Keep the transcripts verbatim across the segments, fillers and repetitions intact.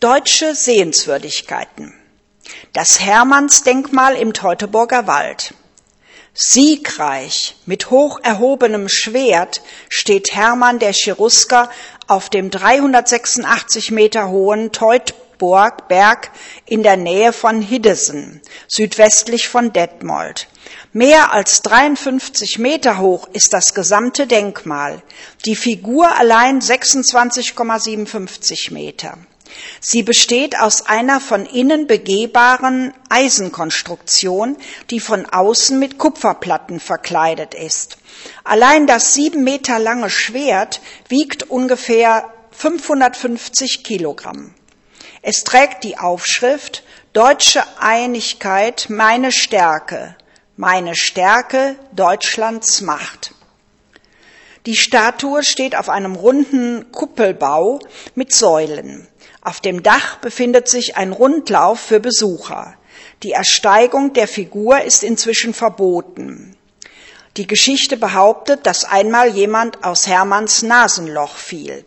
Deutsche Sehenswürdigkeiten. Das Hermannsdenkmal im Teutoburger Wald. Siegreich mit hoch erhobenem Schwert steht Hermann der Cherusker auf dem dreihundertsechsundachtzig Meter hohen Teutburgberg in der Nähe von Hiddesen, südwestlich von Detmold. Mehr als dreiundfünfzig Meter hoch ist das gesamte Denkmal, die Figur allein sechsundzwanzig Komma siebenundfünfzig Meter. Sie besteht aus einer von innen begehbaren Eisenkonstruktion, die von außen mit Kupferplatten verkleidet ist. Allein das sieben Meter lange Schwert wiegt ungefähr fünfhundertfünfzig Kilogramm. Es trägt die Aufschrift Deutsche Einigkeit, meine Stärke, meine Stärke, Deutschlands Macht. Die Statue steht auf einem runden Kuppelbau mit Säulen. Auf dem Dach befindet sich ein Rundlauf für Besucher. Die Ersteigung der Figur ist inzwischen verboten. Die Geschichte behauptet, dass einmal jemand aus Hermanns Nasenloch fiel.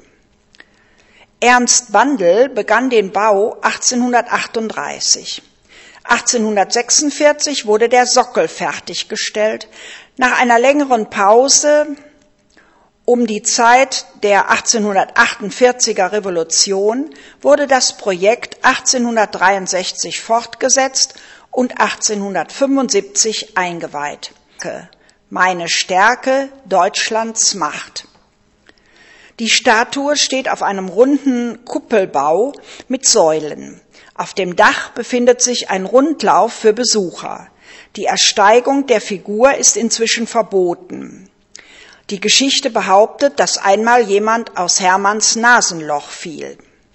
Ernst Bandel begann den Bau achtzehnhundertachtunddreißig. achtzehnhundertsechsundvierzig wurde der Sockel fertiggestellt. Nach einer längeren Pause um die Zeit der achtzehnhundertachtundvierziger Revolution wurde das Projekt achtzehnhundertdreiundsechzig fortgesetzt und achtzehnhundertfünfundsiebzig eingeweiht. Meine Stärke, Deutschlands Macht. Die Statue steht auf einem runden Kuppelbau mit Säulen. Auf dem Dach befindet sich ein Rundlauf für Besucher. Die Ersteigung der Figur ist inzwischen verboten. Die Geschichte behauptet, dass einmal jemand aus Hermanns Nasenloch fiel.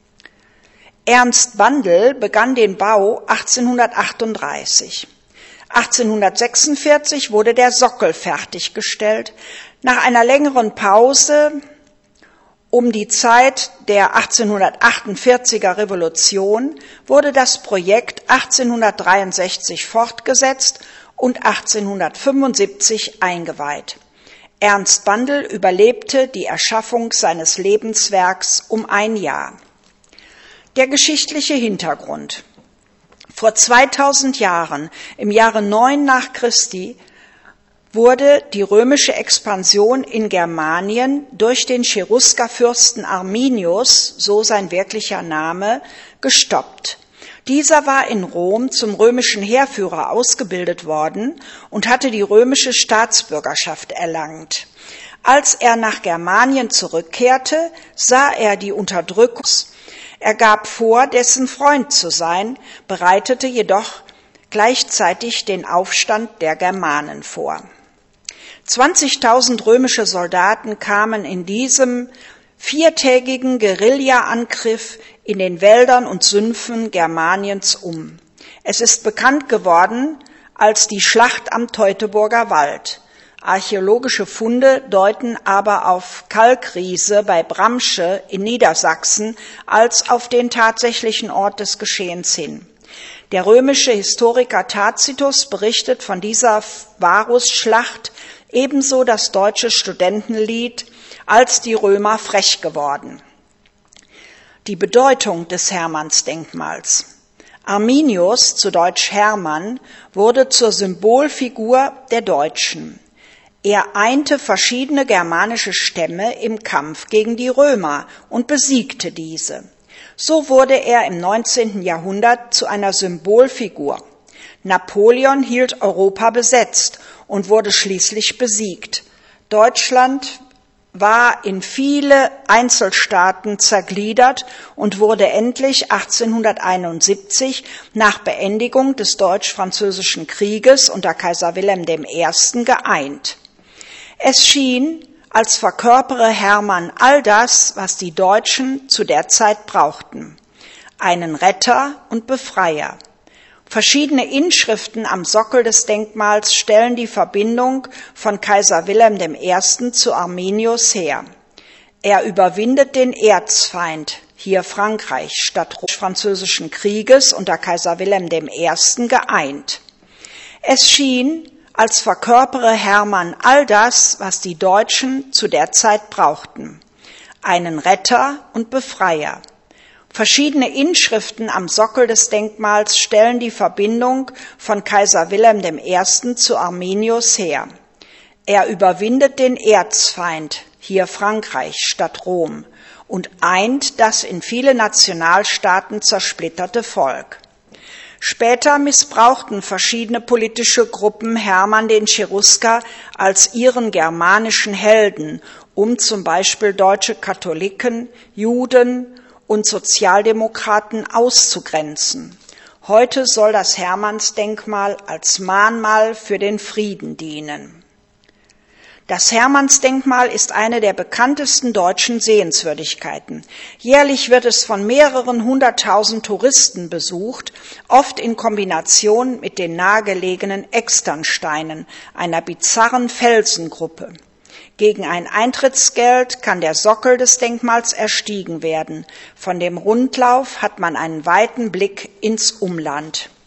Ernst Bandel begann den Bau achtzehnhundertachtunddreißig. achtzehnhundertsechsundvierzig wurde der Sockel fertiggestellt. Nach einer längeren Pause um die Zeit der achtzehnhundertachtundvierziger Revolution wurde das Projekt achtzehnhundertdreiundsechzig fortgesetzt und achtzehnhundertfünfundsiebzig eingeweiht. Ernst Bandel überlebte die Erschaffung seines Lebenswerks um ein Jahr. Der geschichtliche Hintergrund. Vor zweitausend Jahren, im Jahre neun nach Christi, wurde die römische Expansion in Germanien durch den Cheruskerfürsten Arminius, so sein wirklicher Name, gestoppt. Dieser war in Rom zum römischen Heerführer ausgebildet worden und hatte die römische Staatsbürgerschaft erlangt. Als er nach Germanien zurückkehrte, sah er die Unterdrückung. Er gab vor, dessen Freund zu sein, bereitete jedoch gleichzeitig den Aufstand der Germanen vor. zwanzigtausend römische Soldaten kamen in diesem viertägigen Guerilla-Angriff in den Wäldern und Sümpfen Germaniens um. Es ist bekannt geworden als die Schlacht am Teutoburger Wald. Archäologische Funde deuten aber auf Kalkriese bei Bramsche in Niedersachsen als auf den tatsächlichen Ort des Geschehens hin. Der römische Historiker Tacitus berichtet von dieser Varusschlacht, ebenso das deutsche Studentenlied Als die Römer frech geworden. Die Bedeutung des Hermannsdenkmals. Arminius, zu Deutsch Hermann, wurde zur Symbolfigur der Deutschen. Er einte verschiedene germanische Stämme im Kampf gegen die Römer und besiegte diese. So wurde er im neunzehnten Jahrhundert zu einer Symbolfigur. Napoleon hielt Europa besetzt und wurde schließlich besiegt. Deutschland war in viele Einzelstaaten zergliedert und wurde endlich achtzehnhunderteinundsiebzig nach Beendigung des Deutsch-Französischen Krieges unter Kaiser Wilhelm der Erste geeint. Es schien, als verkörpere Hermann all das, was die Deutschen zu der Zeit brauchten: einen Retter und Befreier. Verschiedene Inschriften am Sockel des Denkmals stellen die Verbindung von Kaiser Wilhelm der Erste zu Arminius her. Er überwindet den Erzfeind, hier Frankreich, statt des Französischen Krieges unter Kaiser Wilhelm der Erste geeint. Es schien, als verkörpere Hermann all das, was die Deutschen zu der Zeit brauchten: einen Retter und Befreier. Verschiedene Inschriften am Sockel des Denkmals stellen die Verbindung von Kaiser Wilhelm der Erste zu Arminius her. Er überwindet den Erzfeind, hier Frankreich statt Rom, und eint das in viele Nationalstaaten zersplitterte Volk. Später missbrauchten verschiedene politische Gruppen Hermann den Cherusker als ihren germanischen Helden, um zum Beispiel deutsche Katholiken, Juden und Sozialdemokraten auszugrenzen. Heute soll das Hermannsdenkmal als Mahnmal für den Frieden dienen. Das Hermannsdenkmal ist eine der bekanntesten deutschen Sehenswürdigkeiten. Jährlich wird es von mehreren hunderttausend Touristen besucht, oft in Kombination mit den nahegelegenen Externsteinen, einer bizarren Felsengruppe. Gegen ein Eintrittsgeld kann der Sockel des Denkmals erstiegen werden. Von dem Rundlauf hat man einen weiten Blick ins Umland.